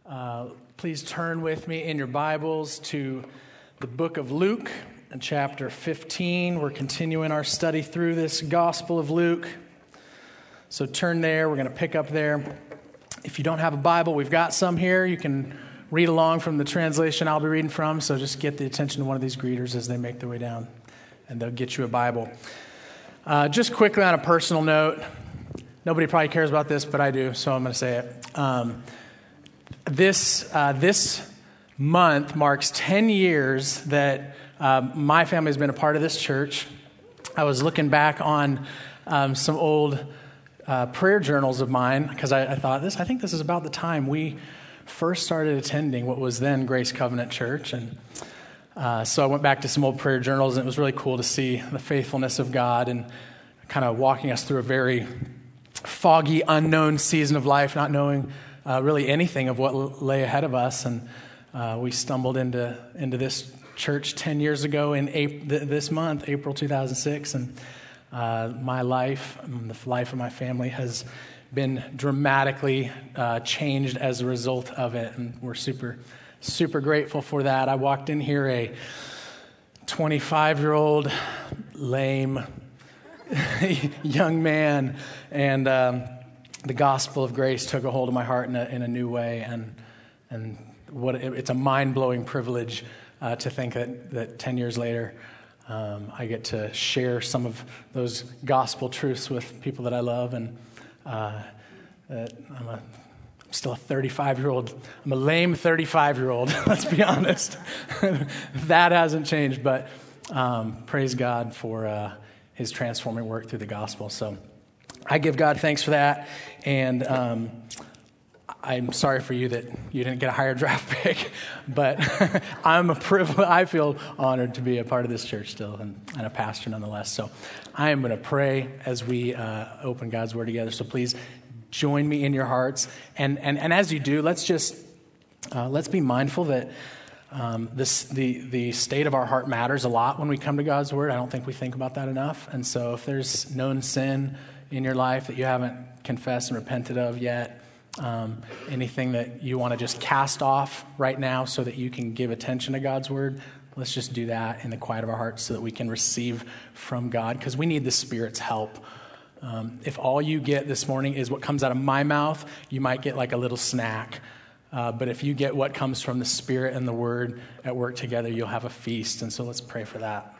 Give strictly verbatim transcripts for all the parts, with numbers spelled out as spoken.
Uh, please turn with me in your Bibles to the book of Luke, in chapter fifteen. We're continuing our study through this Gospel of Luke. So turn there. We're going to pick up there. If you don't have a Bible, we've got some here. You can read along from the translation I'll be reading from. So just get the attention of one of these greeters as they make their way down, and they'll get you a Bible. Uh, just quickly on a personal note, nobody probably cares about this, but I do, so I'm going to say it. Um, this uh, this month marks ten years that uh, my family has been a part of this church. I was looking back on um, some old uh, prayer journals of mine because I, I thought this. I think this is about the time we first started attending what was then Grace Covenant Church, and uh, so I went back to some old prayer journals, and it was really cool to see the faithfulness of God and kind of walking us through a very foggy, unknown season of life, not knowing uh, really anything of what l- lay ahead of us. And uh, we stumbled into into this church ten years ago in April, th- this month, April two thousand six. And uh, my life, and the life of my family has been dramatically uh, changed as a result of it. And we're super, super grateful for that. I walked in here a twenty-five-year-old, lame, young man, and um, the gospel of grace took a hold of my heart in a, in a new way, and and what it, it's a mind-blowing privilege uh, to think that, that ten years later um, I get to share some of those gospel truths with people that I love, and uh, that I'm a I'm still a thirty-five-year-old. I'm a lame thirty-five-year-old, let's be honest. That hasn't changed, but um, praise God for uh, His transforming work through the gospel. So I give God thanks for that, and um, I'm sorry for you that you didn't get a higher draft pick, but I'm a privilege. I feel honored to be a part of this church still, and, and a pastor nonetheless. So I am going to pray as we uh, open God's Word together. So please join me in your hearts, and and, and as you do, let's just uh, let's be mindful that Um, this the the state of our heart matters a lot when we come to God's Word. I don't think we think about that enough. And so if there's known sin in your life that you haven't confessed and repented of yet, um, anything that you want to just cast off right now so that you can give attention to God's Word, let's just do that in the quiet of our hearts so that we can receive from God, because we need the Spirit's help. Um, if all you get this morning is what comes out of my mouth, you might get like a little snack. Uh, but if you get what comes from the Spirit and the Word at work together, you'll have a feast. And so let's pray for that.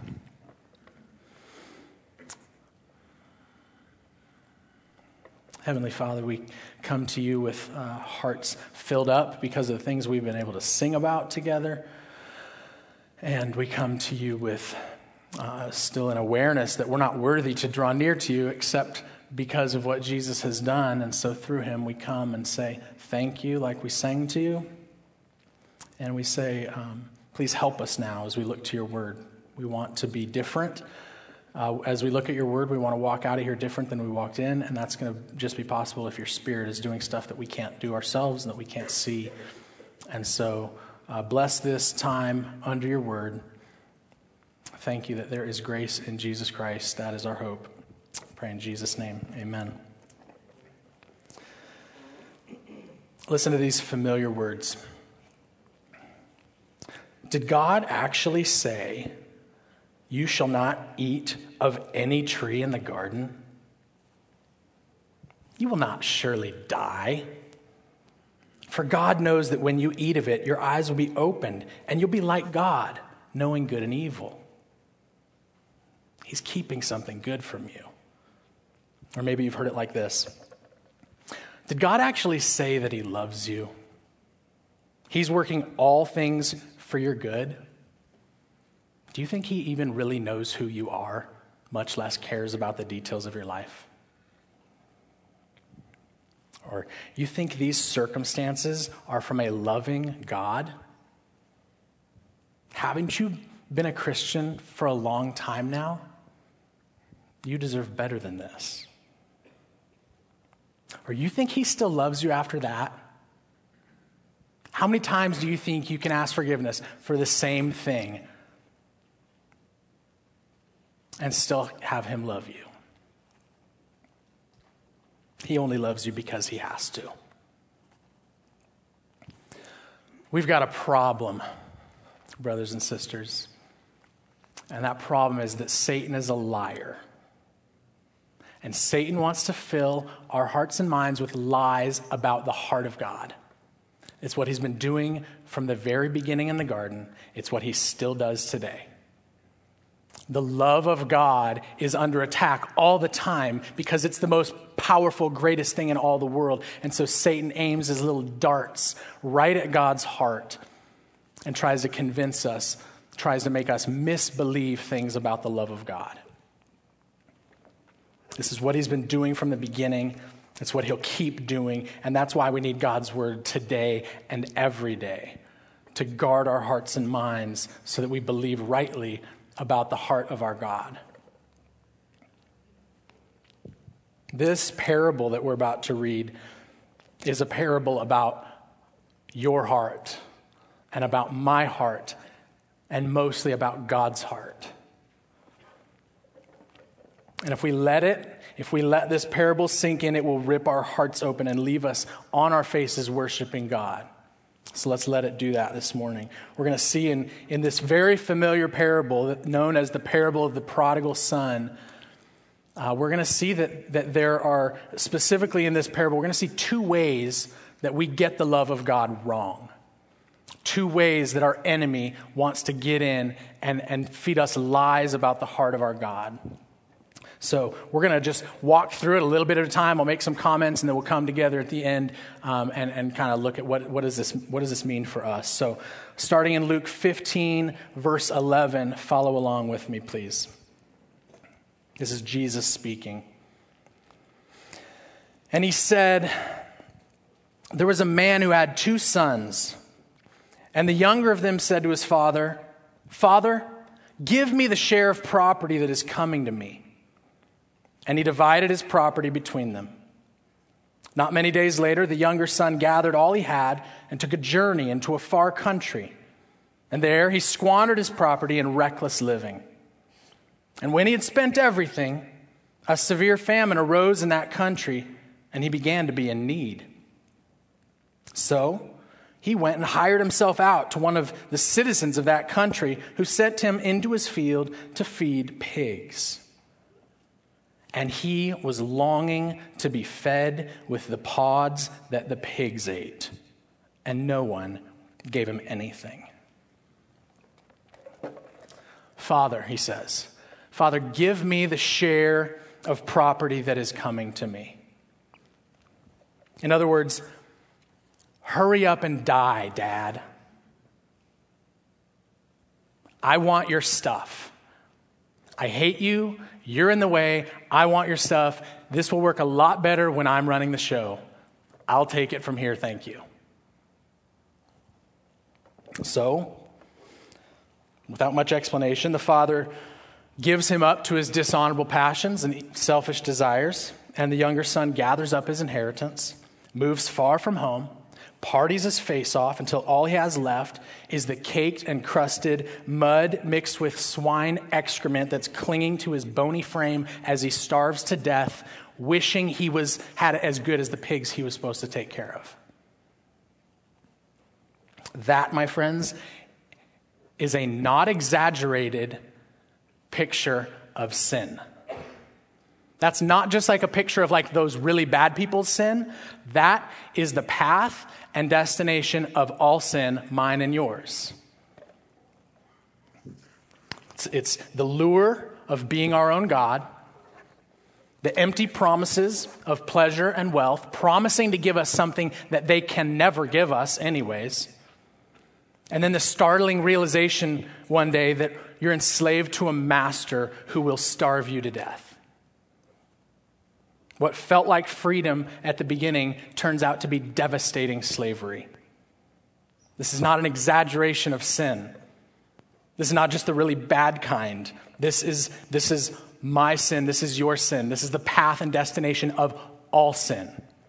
Heavenly Father, we come to you with uh, hearts filled up because of the things we've been able to sing about together. And we come to you with uh, still an awareness that we're not worthy to draw near to you except because of what Jesus has done. And so through him we come and say thank you like we sang to you. And we say, um, please help us now as we look to your word. We want to be different. Uh, as we look at your word, we want to walk out of here different than we walked in. And that's going to just be possible if your Spirit is doing stuff that we can't do ourselves and that we can't see. And so uh, bless this time under your word. Thank you that there is grace in Jesus Christ. That is our hope. Pray in Jesus' name, amen. Listen to these familiar words. Did God actually say, "You shall not eat of any tree in the garden"? You will not surely die. For God knows that when you eat of it, your eyes will be opened, and you'll be like God, knowing good and evil. He's keeping something good from you. Or maybe you've heard it like this. Did God actually say that he loves you? He's working all things for your good. Do you think he even really knows who you are, much less cares about the details of your life? Or you think these circumstances are from a loving God? Haven't you been a Christian for a long time now? You deserve better than this. Or you think he still loves you after that? How many times do you think you can ask forgiveness for the same thing and still have him love you? He only loves you because he has to. We've got a problem, brothers and sisters. And that problem is that Satan is a liar. And Satan wants to fill our hearts and minds with lies about the heart of God. It's what he's been doing from the very beginning in the garden. It's what he still does today. The love of God is under attack all the time because it's the most powerful, greatest thing in all the world. And so Satan aims his little darts right at God's heart and tries to convince us, tries to make us misbelieve things about the love of God. This is what he's been doing from the beginning. It's what he'll keep doing. And that's why we need God's word today and every day to guard our hearts and minds so that we believe rightly about the heart of our God. This parable that we're about to read is a parable about your heart and about my heart and mostly about God's heart. And if we let it, if we let this parable sink in, it will rip our hearts open and leave us on our faces worshiping God. So let's let it do that this morning. We're going to see in, in this very familiar parable known as the parable of the prodigal son, uh, we're going to see that, that there are, specifically in this parable, we're going to see two ways that we get the love of God wrong. Two ways that our enemy wants to get in and, and feed us lies about the heart of our God. So we're going to just walk through it a little bit at a time. I'll make some comments, and then we'll come together at the end um, and, and kind of look at what, what, is this, what does this mean for us. So starting in Luke fifteen, verse eleven, follow along with me, please. This is Jesus speaking. And he said, there was a man who had two sons, and the younger of them said to his father, Father, give me the share of property that is coming to me. And he divided his property between them. Not many days later, the younger son gathered all he had and took a journey into a far country. And there he squandered his property in reckless living. And when he had spent everything, a severe famine arose in that country, and he began to be in need. So he went and hired himself out to one of the citizens of that country, who sent him into his field to feed pigs. And he was longing to be fed with the pods that the pigs ate, and no one gave him anything. Father, he says, Father, give me the share of property that is coming to me. In other words, hurry up and die, Dad. I want your stuff. I hate you. You're in the way. I want your stuff. This will work a lot better when I'm running the show. I'll take it from here. Thank you. So, without much explanation, the father gives him up to his dishonorable passions and selfish desires, and the younger son gathers up his inheritance, moves far from home, parties his face off until all he has left is the caked and crusted mud mixed with swine excrement that's clinging to his bony frame as he starves to death, wishing he was had it as good as the pigs he was supposed to take care of. That, my friends, is a not exaggerated picture of sin. That's not just like a picture of like those really bad people's sin. That is the path and destination of all sin, mine and yours. It's, it's the lure of being our own God, the empty promises of pleasure and wealth, promising to give us something that they can never give us anyways, and then the startling realization one day that you're enslaved to a master who will starve you to death. What felt like freedom at the beginning turns out to be devastating slavery. This is not an exaggeration of sin. This is not just the really bad kind. This is, this is my sin. This is your sin. This is the path and destination of all sin.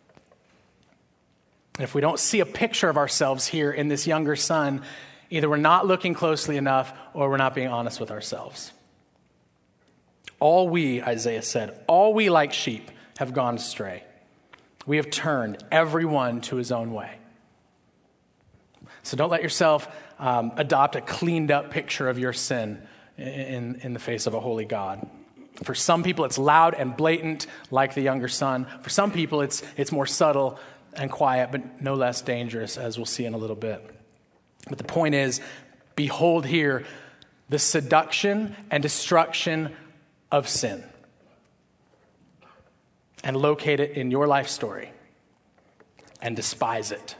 And if we don't see a picture of ourselves here in this younger son, either we're not looking closely enough or we're not being honest with ourselves. All we, Isaiah said, all we like sheep have gone astray. We have turned everyone to his own way. So don't let yourself um, adopt a cleaned up picture of your sin in, in the face of a holy God. For some people, it's loud and blatant, like the younger son. For some people, it's it's more subtle and quiet, but no less dangerous, as we'll see in a little bit. But the point is, behold here the seduction and destruction of sin, and locate it in your life story and despise it.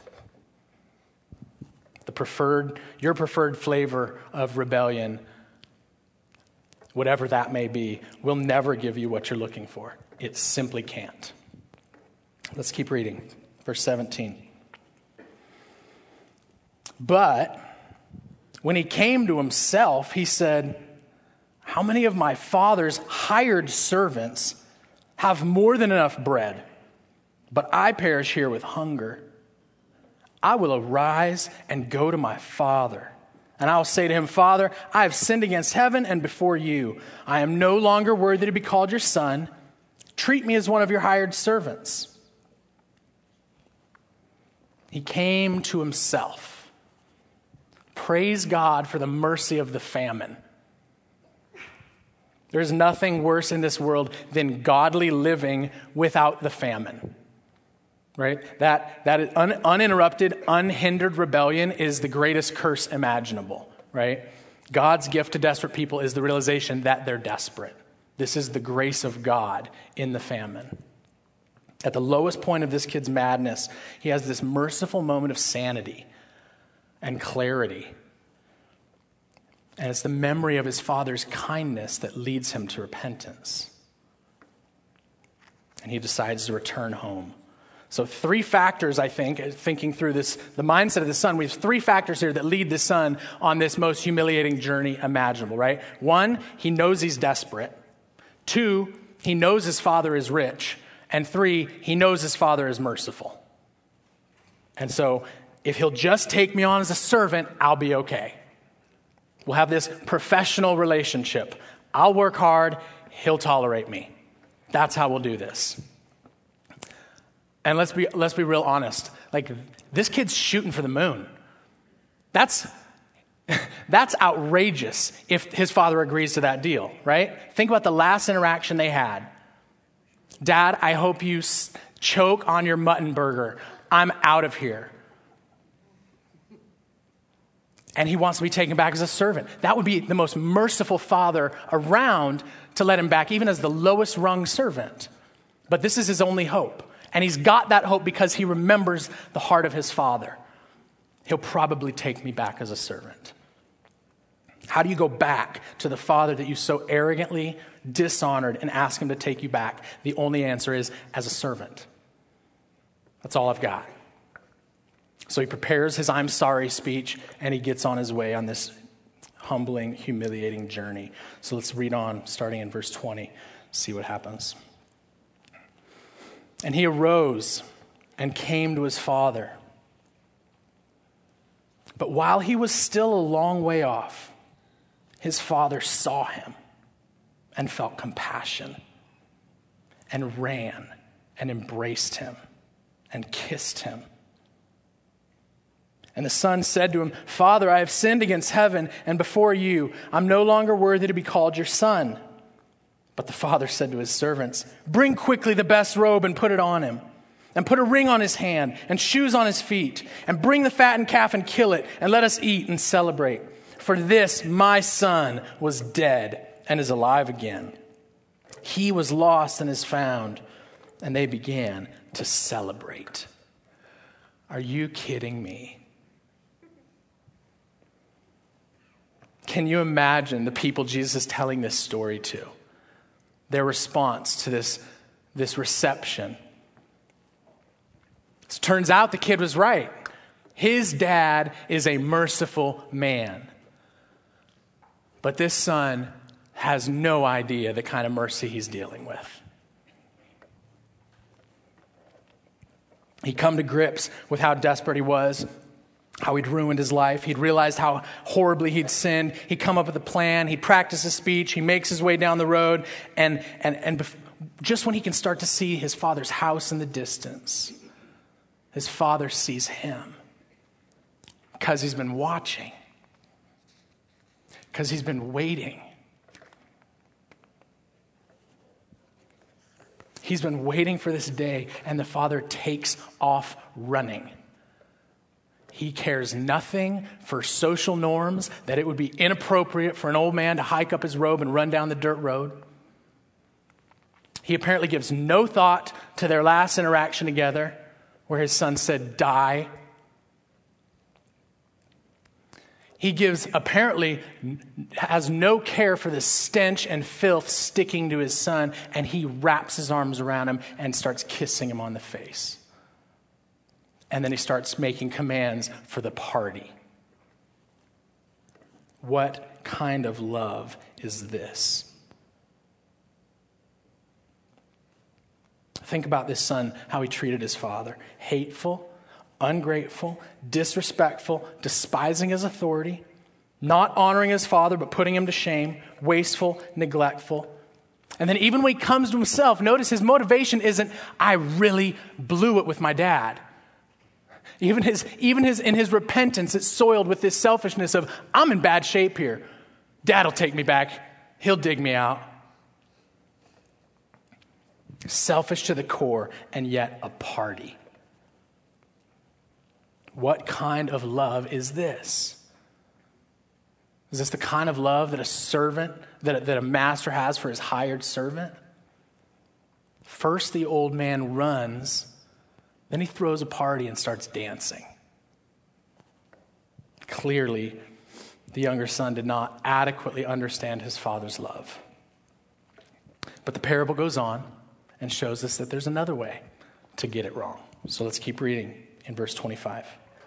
The preferred, your preferred flavor of rebellion, whatever that may be, will never give you what you're looking for. It simply can't. Let's keep reading. Verse seventeen. But when he came to himself, he said, how many of my father's hired servants have more than enough bread, but I perish here with hunger? I will arise and go to my father, and I will say to him, Father, I have sinned against heaven and before you. I am no longer worthy to be called your son. Treat me as one of your hired servants. He came to himself. Praise God for the mercy of the famine. There's nothing worse in this world than godly living without the famine. Right? That, that is un, uninterrupted, unhindered rebellion is the greatest curse imaginable. Right? God's gift to desperate people is the realization that they're desperate. This is the grace of God in the famine. At the lowest point of this kid's madness, he has this merciful moment of sanity and clarity. And it's the memory of his father's kindness that leads him to repentance. And he decides to return home. So three factors, I think, thinking through this, the mindset of the son, we have three factors here that lead the son on this most humiliating journey imaginable, right? One, he knows he's desperate. Two, he knows his father is rich. And three, he knows his father is merciful. And so if he'll just take me on as a servant, I'll be okay. We'll have this professional relationship. I'll work hard, he'll tolerate me. That's how we'll do this. And let's be let's be real honest. Like, this kid's shooting for the moon. That's that's outrageous if his father agrees to that deal, right? Think about the last interaction they had. Dad, I hope you s- choke on your mutton burger. I'm out of here. And he wants to be taken back as a servant. That would be the most merciful father around to let him back, even as the lowest rung servant. But this is his only hope. And he's got that hope because he remembers the heart of his father. He'll probably take me back as a servant. How do you go back to the father that you so arrogantly dishonored and ask him to take you back? The only answer is as a servant. That's all I've got. So he prepares his I'm sorry speech, and he gets on his way on this humbling, humiliating journey. So let's read on, starting in verse twenty, see what happens. And he arose and came to his father. But while he was still a long way off, his father saw him and felt compassion and ran and embraced him and kissed him. And the son said to him, Father, I have sinned against heaven and before you. I'm no longer worthy to be called your son. But the father said to his servants, bring quickly the best robe and put it on him, and put a ring on his hand and shoes on his feet, and bring the fattened calf and kill it, and let us eat and celebrate. For this my son was dead and is alive again. He was lost and is found. And they began to celebrate. Are you kidding me? Can you imagine the people Jesus is telling this story to? Their response to this, this reception. It turns out the kid was right. His dad is a merciful man. But this son has no idea the kind of mercy he's dealing with. He'd come to grips with how desperate he was, how he'd ruined his life. He'd realized how horribly he'd sinned. He'd come up with a plan. He'd practice his speech. He makes his way down the road. And, and, and bef- just when he can start to see his father's house in the distance, his father sees him, Because he's been watching. Because he's been waiting. He's been waiting for this day, and the father takes off running. He cares nothing for social norms, that it would be inappropriate for an old man to hike up his robe and run down the dirt road. He apparently gives no thought to their last interaction together, where his son said, die. He gives, apparently, has no care for the stench and filth sticking to his son, and he wraps his arms around him and starts kissing him on the face. And then he starts making commands for the party. What kind of love is this? Think about this son, how he treated his father. Hateful, ungrateful, disrespectful, despising his authority, not honoring his father but putting him to shame, wasteful, neglectful. And then even when he comes to himself, notice his motivation isn't, I really blew it with my dad. Even his, even his, in his repentance, it's soiled with this selfishness of, I'm in bad shape here. Dad'll take me back. He'll dig me out. Selfish to the core, and yet a party. What kind of love is this? Is this the kind of love that a servant, that, that a master has for his hired servant? First, the old man runs. Then he throws a party and starts dancing. Clearly, the younger son did not adequately understand his father's love. But the parable goes on and shows us that there's another way to get it wrong. So let's keep reading in verse twenty-five.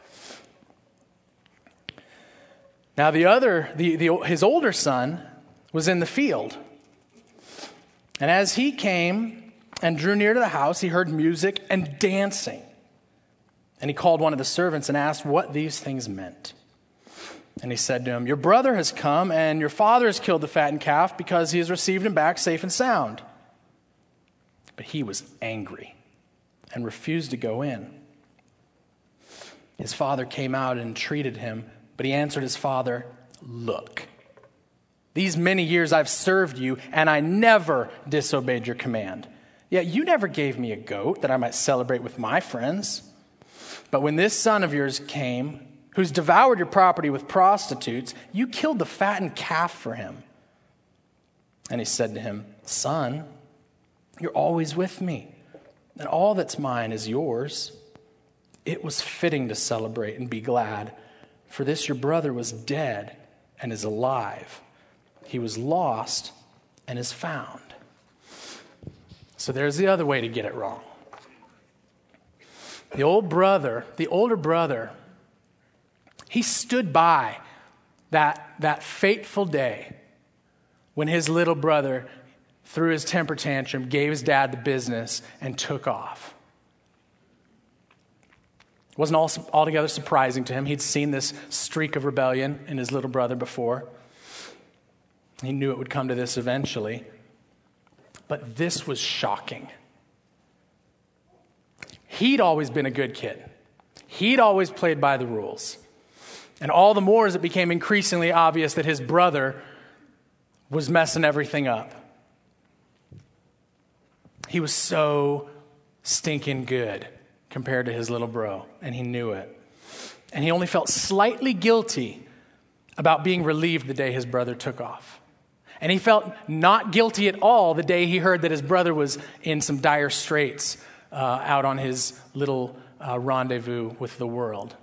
Now the other, the, the, his older son was in the field. And as he came and drew near to the house, he heard music and dancing. And he called one of the servants and asked what these things meant. And he said to him, your brother has come, and your father has killed the fattened calf because he has received him back safe and sound. But he was angry and refused to go in. His father came out and entreated him, but he answered his father, look, these many years I've served you, and I never disobeyed your command. Yet you never gave me a goat that I might celebrate with my friends. But when this son of yours came, who's devoured your property with prostitutes, you killed the fattened calf for him. And he said to him, son, you're always with me, and all that's mine is yours. It was fitting to celebrate and be glad, for this your brother was dead and is alive. He was lost and is found. So there's the other way to get it wrong. The old brother, the older brother, he stood by that, that fateful day when his little brother threw his temper tantrum, gave his dad the business, and took off. It wasn't all, altogether surprising to him. He'd seen this streak of rebellion in his little brother before. He knew it would come to this eventually. But this was shocking. He'd always been a good kid. He'd always played by the rules. And all the more as it became increasingly obvious that his brother was messing everything up. He was so stinking good compared to his little bro, and he knew it. And he only felt slightly guilty about being relieved the day his brother took off. And he felt not guilty at all the day he heard that his brother was in some dire straits uh, out on his little uh, rendezvous with the world.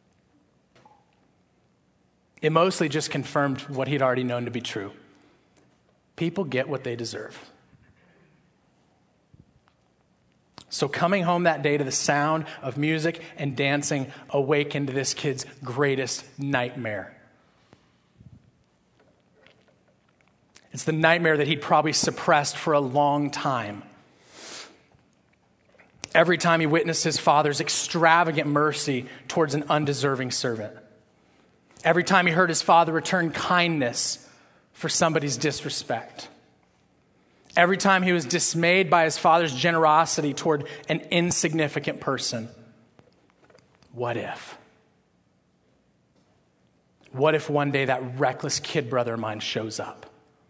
It mostly just confirmed what he'd already known to be true. People get what they deserve. So coming home that day to the sound of music and dancing awakened this kid's greatest nightmare. It's the nightmare that he'd probably suppressed for a long time. Every time he witnessed his father's extravagant mercy towards an undeserving servant. Every time he heard his father return kindness for somebody's disrespect. Every time he was dismayed by his father's generosity toward an insignificant person. What if? What if one day that reckless kid brother of mine shows up?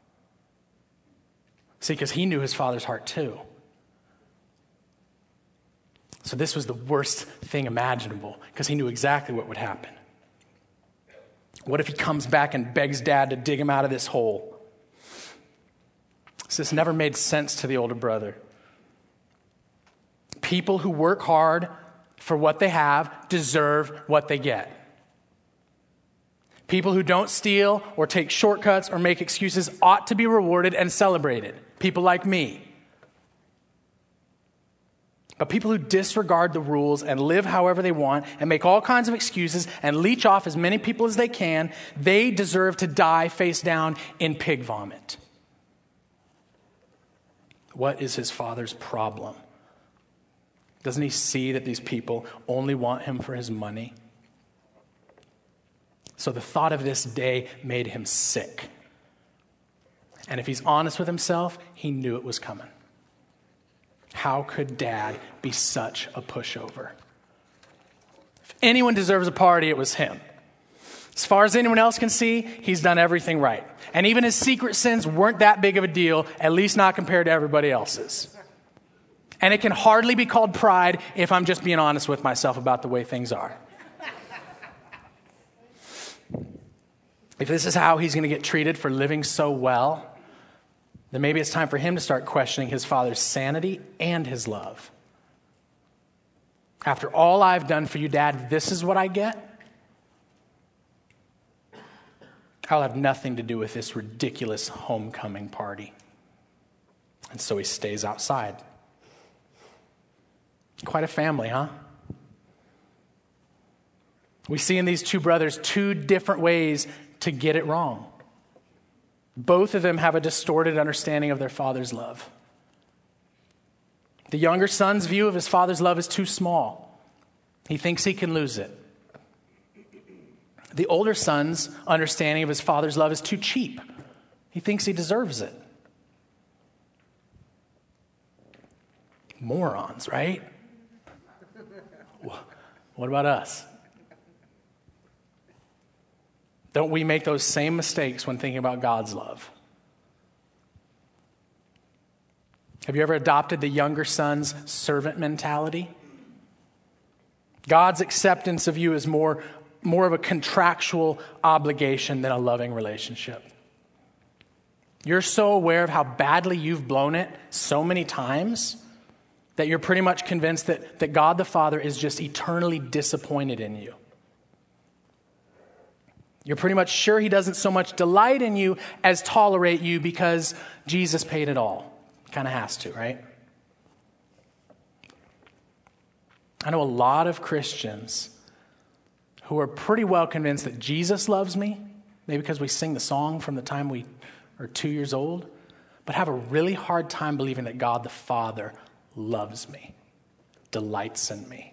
See, because he knew his father's heart too. So this was the worst thing imaginable because he knew exactly what would happen. What if he comes back and begs dad to dig him out of this hole? So this never made sense to the older brother. People who work hard for what they have deserve what they get. People who don't steal or take shortcuts or make excuses ought to be rewarded and celebrated. People like me. But people who disregard the rules and live however they want and make all kinds of excuses and leech off as many people as they can, they deserve to die face down in pig vomit. What is his father's problem? Doesn't he see that these people only want him for his money? So the thought of this day made him sick. And if he's honest with himself, he knew it was coming. How could dad be such a pushover? If anyone deserves a party, it was him. As far as anyone else can see, he's done everything right. And even his secret sins weren't that big of a deal, at least not compared to everybody else's. And it can hardly be called pride if I'm just being honest with myself about the way things are. If this is how he's going to get treated for living so well, then maybe it's time for him to start questioning his father's sanity and his love. After all I've done for you, Dad, this is what I get? I'll have nothing to do with this ridiculous homecoming party. And so he stays outside. Quite a family, huh? We see in these two brothers two different ways to get it wrong. Both of them have a distorted understanding of their father's love. The younger son's view of his father's love is too small. He thinks he can lose it. The older son's understanding of his father's love is too cheap. He thinks he deserves it. Morons, right? What about us? Don't we make those same mistakes when thinking about God's love? Have you ever adopted the younger son's servant mentality? God's acceptance of you is more, more of a contractual obligation than a loving relationship. You're so aware of how badly you've blown it so many times that you're pretty much convinced that, that God the Father is just eternally disappointed in you. You're pretty much sure he doesn't so much delight in you as tolerate you because Jesus paid it all. Kind of has to, right? I know a lot of Christians who are pretty well convinced that Jesus loves me, maybe because we sing the song from the time we are two years old, but have a really hard time believing that God the Father loves me, delights in me.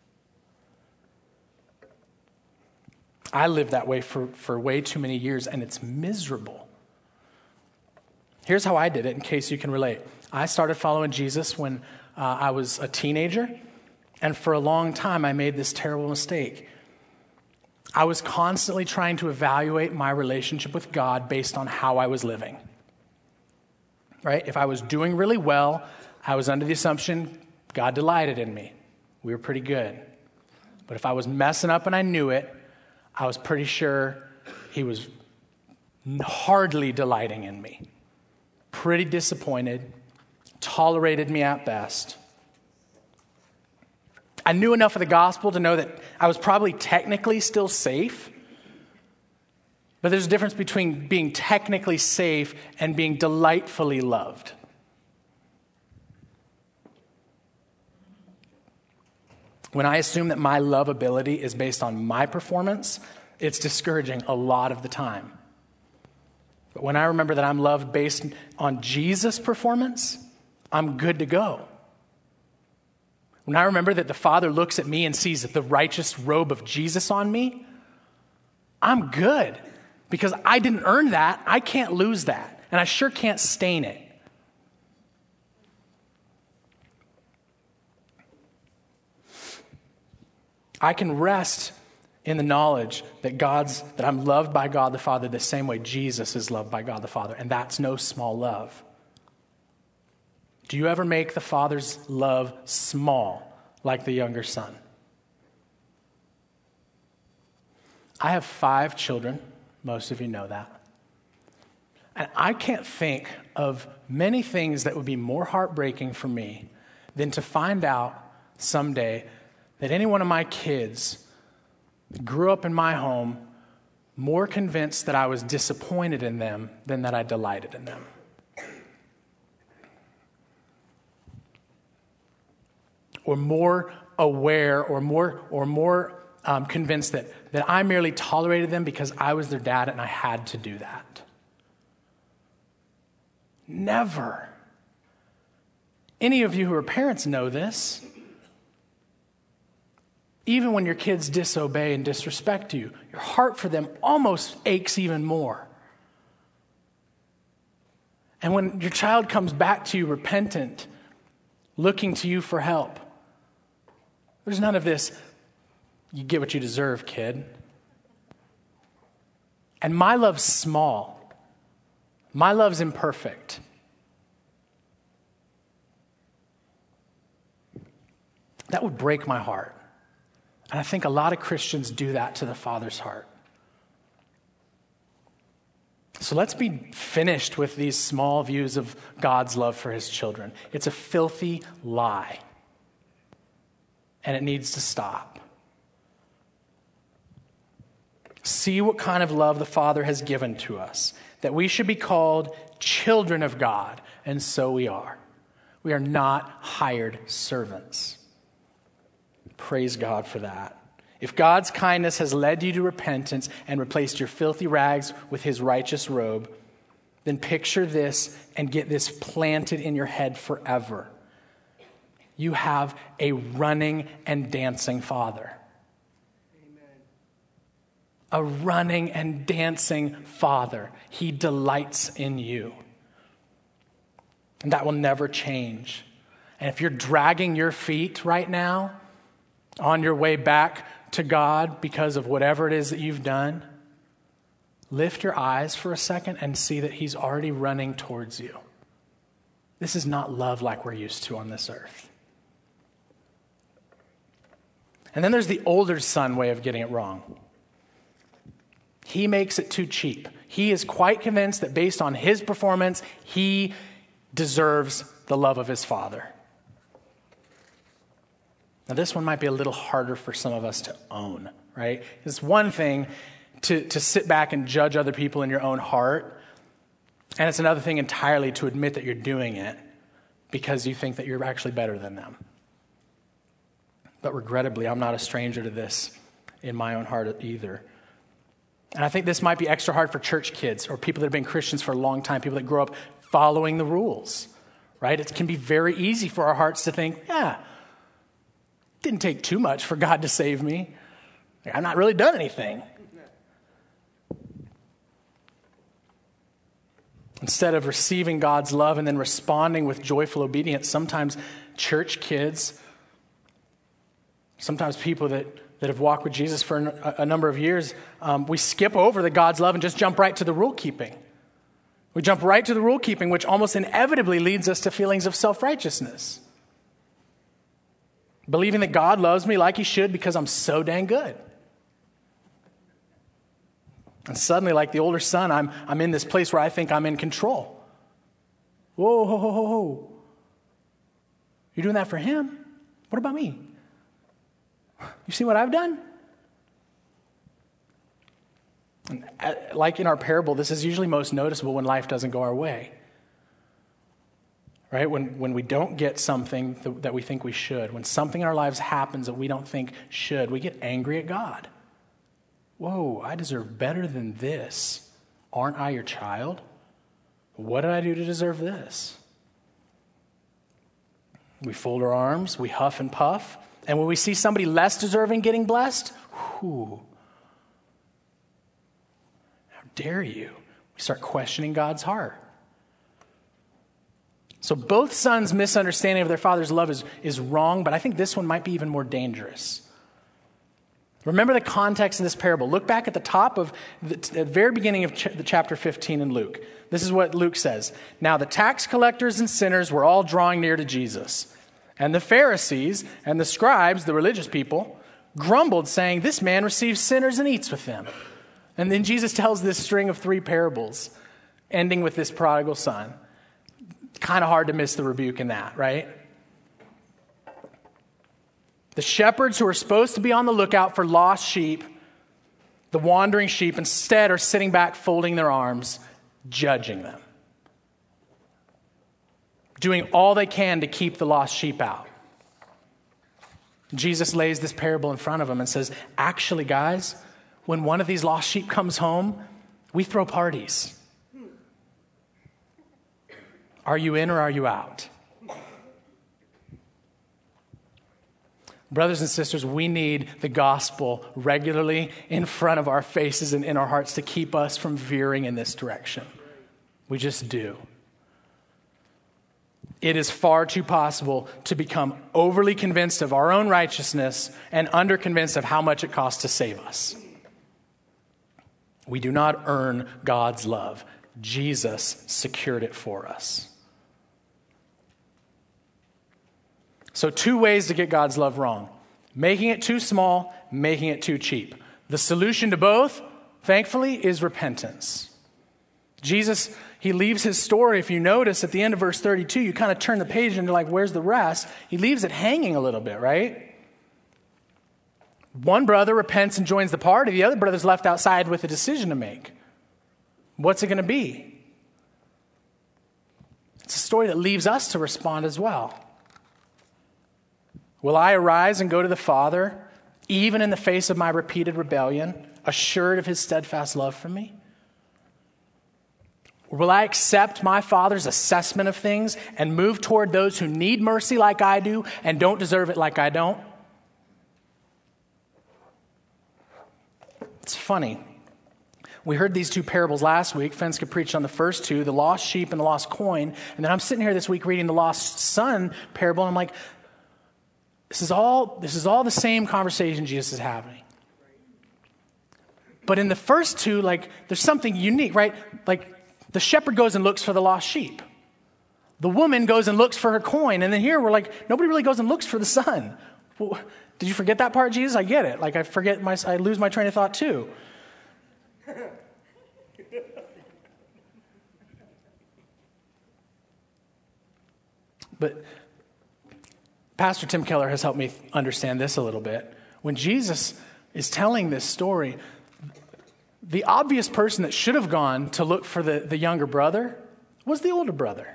I lived that way for, for way too many years, and it's miserable. Here's how I did it, in case you can relate. I started following Jesus when uh, I was a teenager, and for a long time, I made this terrible mistake. I was constantly trying to evaluate my relationship with God based on how I was living. Right? If I was doing really well, I was under the assumption God delighted in me. We were pretty good. But if I was messing up and I knew it, I was pretty sure he was hardly delighting in me. Pretty disappointed, tolerated me at best. I knew enough of the gospel to know that I was probably technically still safe, but there's a difference between being technically safe and being delightfully loved. When I assume that my lovability is based on my performance, it's discouraging a lot of the time. But when I remember that I'm loved based on Jesus' performance, I'm good to go. When I remember that the Father looks at me and sees the righteous robe of Jesus on me, I'm good. Because I didn't earn that, I can't lose that. And I sure can't stain it. I can rest in the knowledge that God's that I'm loved by God the Father the same way Jesus is loved by God the Father, and that's no small love. Do you ever make the Father's love small like the younger son? I have five children. Most of you know that. And I can't think of many things that would be more heartbreaking for me than to find out someday that any one of my kids grew up in my home more convinced that I was disappointed in them than that I delighted in them. Or more aware or more or more um, convinced that, that I merely tolerated them because I was their dad and I had to do that. Never. Any of you who are parents know this. Even when your kids disobey and disrespect you, your heart for them almost aches even more. And when your child comes back to you repentant, looking to you for help, there's none of this, you get what you deserve, kid. And my love's small. My love's imperfect. That would break my heart. And I think a lot of Christians do that to the Father's heart. So let's be finished with these small views of God's love for his children. It's a filthy lie. And it needs to stop. See what kind of love the Father has given to us. That we should be called children of God. And so we are. We are not hired servants. Praise God for that. If God's kindness has led you to repentance and replaced your filthy rags with his righteous robe, then picture this and get this planted in your head forever. You have a running and dancing Father. Amen. A running and dancing Father. He delights in you. And that will never change. And if you're dragging your feet right now, on your way back to God because of whatever it is that you've done, lift your eyes for a second and see that he's already running towards you. This is not love like we're used to on this earth. And then there's the older son way of getting it wrong. He makes it too cheap. He is quite convinced that based on his performance, he deserves the love of his father. Now, this one might be a little harder for some of us to own, right? It's one thing to, to sit back and judge other people in your own heart, and it's another thing entirely to admit that you're doing it because you think that you're actually better than them. But regrettably, I'm not a stranger to this in my own heart either. And I think this might be extra hard for church kids or people that have been Christians for a long time, people that grow up following the rules, right? It can be very easy for our hearts to think, yeah, didn't take too much for God to save me. I've not really done anything. Instead of receiving God's love and then responding with joyful obedience, sometimes church kids, sometimes people that, that have walked with Jesus for a, a number of years, um, we skip over the God's love and just jump right to the rule keeping. We jump right to the rule keeping, which almost inevitably leads us to feelings of self-righteousness. Believing that God loves me like he should because I'm so dang good. And suddenly, like the older son, I'm, I'm in this place where I think I'm in control. Whoa, whoa, whoa, whoa. You're doing that for him? What about me? You see what I've done? And like in our parable, this is usually most noticeable when life doesn't go our way. Right? When when we don't get something th- that we think we should, when something in our lives happens that we don't think should, we get angry at God. Whoa, I deserve better than this. Aren't I your child? What did I do to deserve this? We fold our arms, we huff and puff, and when we see somebody less deserving getting blessed, whew, how dare you? We start questioning God's heart. So both sons' misunderstanding of their father's love is, is wrong, but I think this one might be even more dangerous. Remember the context of this parable. Look back at the top of the, the very beginning of ch- the chapter fifteen in Luke. This is what Luke says. Now the tax collectors and sinners were all drawing near to Jesus. And the Pharisees and the scribes, the religious people, grumbled, saying, "This man receives sinners and eats with them." And then Jesus tells this string of three parables, ending with this prodigal son. Kind of hard to miss the rebuke in that, right? The shepherds who are supposed to be on the lookout for lost sheep, the wandering sheep, instead are sitting back folding their arms, judging them. Doing all they can to keep the lost sheep out. Jesus lays this parable in front of them and says, actually, guys, when one of these lost sheep comes home, we throw parties. Are you in or are you out? Brothers and sisters, we need the gospel regularly in front of our faces and in our hearts to keep us from veering in this direction. We just do. It is far too possible to become overly convinced of our own righteousness and under-convinced of how much it costs to save us. We do not earn God's love. Jesus secured it for us. So two ways to get God's love wrong. Making it too small, making it too cheap. The solution to both, thankfully, is repentance. Jesus, he leaves his story. If you notice at the end of verse thirty-two, you kind of turn the page and you're like, where's the rest? He leaves it hanging a little bit, right? One brother repents and joins the party. The other brother's left outside with a decision to make. What's it going to be? It's a story that leaves us to respond as well. Will I arise and go to the Father, even in the face of my repeated rebellion, assured of his steadfast love for me? Or will I accept my Father's assessment of things and move toward those who need mercy like I do and don't deserve it like I don't? It's funny. We heard these two parables last week. Fenska preached on the first two, the lost sheep and the lost coin. And then I'm sitting here this week reading the lost son parable, and I'm like, This is all, this is all the same conversation Jesus is having. But in the first two, like, there's something unique, right? Like, the shepherd goes and looks for the lost sheep. The woman goes and looks for her coin. And then here we're like, nobody really goes and looks for the son. Well, did you forget that part, Jesus? I get it. Like, I forget my, I lose my train of thought too. But Pastor Tim Keller has helped me understand this a little bit. When Jesus is telling this story, the obvious person that should have gone to look for the, the younger brother was the older brother.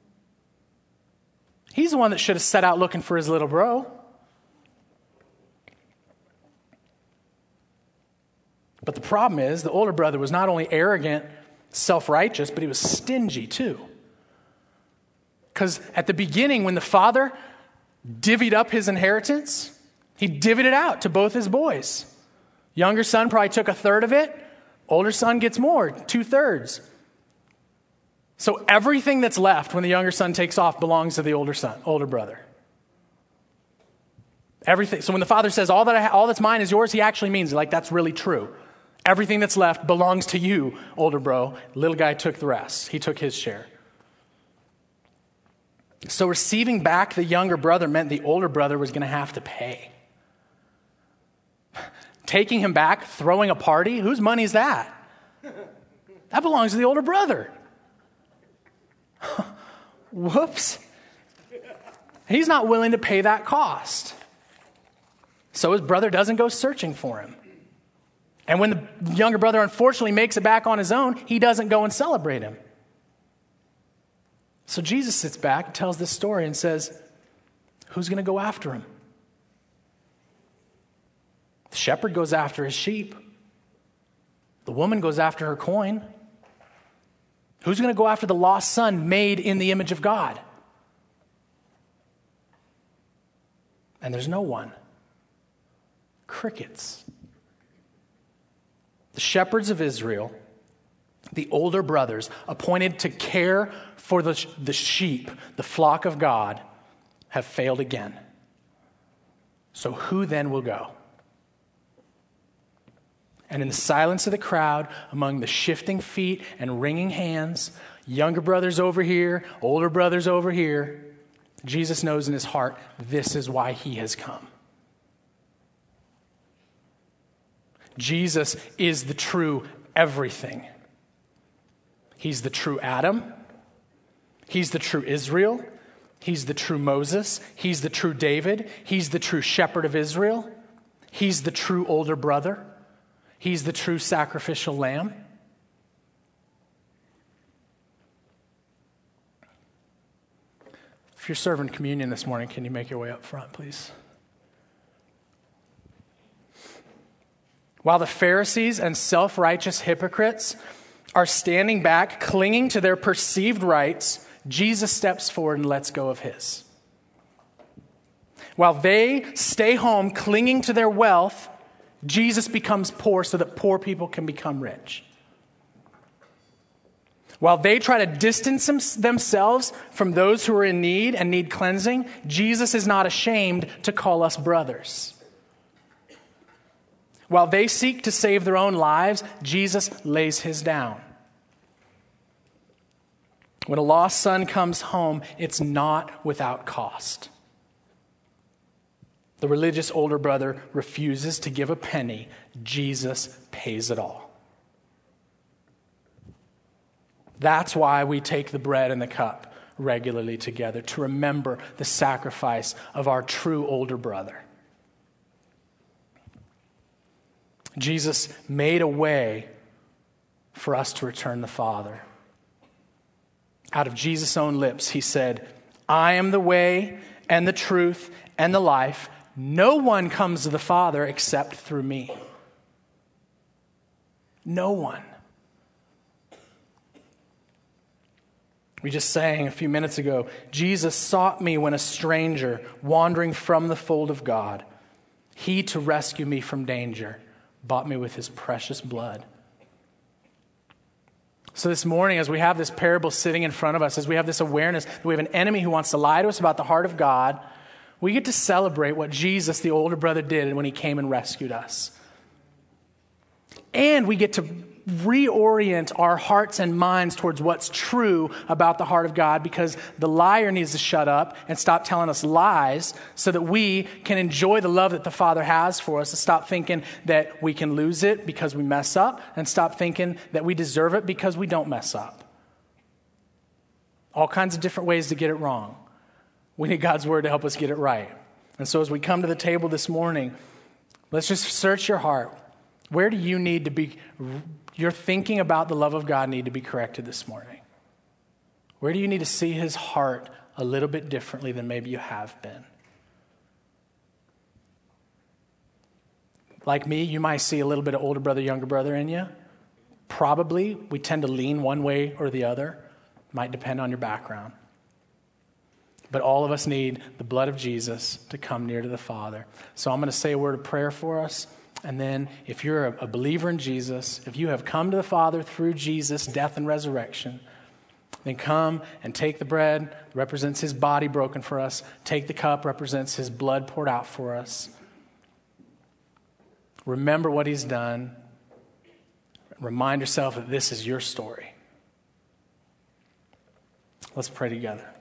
He's the one that should have set out looking for his little bro. But the problem is, the older brother was not only arrogant, self-righteous, but he was stingy too. Because at the beginning, when the father divvied up his inheritance, he divvied it out to both his boys. Younger son probably took a third of it. Older son gets more, two-thirds. So everything that's left when the younger son takes off belongs to the older son, older brother. Everything. So when the father says, all that I ha- all that's mine is yours, he actually means, like, that's really true. Everything that's left belongs to you, older bro. Little guy took the rest. He took his share. So receiving back the younger brother meant the older brother was going to have to pay. Taking him back, throwing a party, whose money is that? That belongs to the older brother. Whoops. He's not willing to pay that cost. So his brother doesn't go searching for him. And when the younger brother unfortunately makes it back on his own, he doesn't go and celebrate him. So Jesus sits back and tells this story and says, who's going to go after him? The shepherd goes after his sheep. The woman goes after her coin. Who's going to go after the lost son made in the image of God? And there's no one. Crickets. The shepherds of Israel, the older brothers, appointed to care for the, the sheep, the flock of God, have failed again. So who then will go? And in the silence of the crowd, among the shifting feet and wringing hands, younger brothers over here, older brothers over here, Jesus knows in his heart, this is why he has come. Jesus is the true everything. He's the true Adam. He's the true Israel. He's the true Moses. He's the true David. He's the true shepherd of Israel. He's the true older brother. He's the true sacrificial lamb. If you're serving communion this morning, can you make your way up front, please? While the Pharisees and self-righteous hypocrites are standing back, clinging to their perceived rights, Jesus steps forward and lets go of his. While they stay home, clinging to their wealth, Jesus becomes poor so that poor people can become rich. While they try to distance themselves from those who are in need and need cleansing, Jesus is not ashamed to call us brothers. While they seek to save their own lives, Jesus lays his down. When a lost son comes home, it's not without cost. The religious older brother refuses to give a penny. Jesus pays it all. That's why we take the bread and the cup regularly together, to remember the sacrifice of our true older brother. Jesus made a way for us to return the Father. Out of Jesus' own lips, he said, I am the way and the truth and the life. No one comes to the Father except through me. No one. We just sang a few minutes ago, Jesus sought me when a stranger, wandering from the fold of God. He, to rescue me from danger, bought me with his precious blood. So this morning, as we have this parable sitting in front of us, as we have this awareness that we have an enemy who wants to lie to us about the heart of God, we get to celebrate what Jesus, the older brother, did when he came and rescued us. And we get to reorient our hearts and minds towards what's true about the heart of God, because the liar needs to shut up and stop telling us lies so that we can enjoy the love that the Father has for us, and stop thinking that we can lose it because we mess up, and stop thinking that we deserve it because we don't mess up. All kinds of different ways to get it wrong. We need God's word to help us get it right. And so as we come to the table this morning, let's just search your heart. Where do you need to be, your thinking about the love of God need to be corrected this morning? Where do you need to see his heart a little bit differently than maybe you have been? Like me, you might see a little bit of older brother, younger brother in you. Probably we tend to lean one way or the other. Might depend on your background. But all of us need the blood of Jesus to come near to the Father. So I'm going to say a word of prayer for us. And then if you're a believer in Jesus, if you have come to the Father through Jesus' death and resurrection, then come and take the bread, represents his body broken for us. Take the cup, represents his blood poured out for us. Remember what he's done. Remind yourself that this is your story. Let's pray together.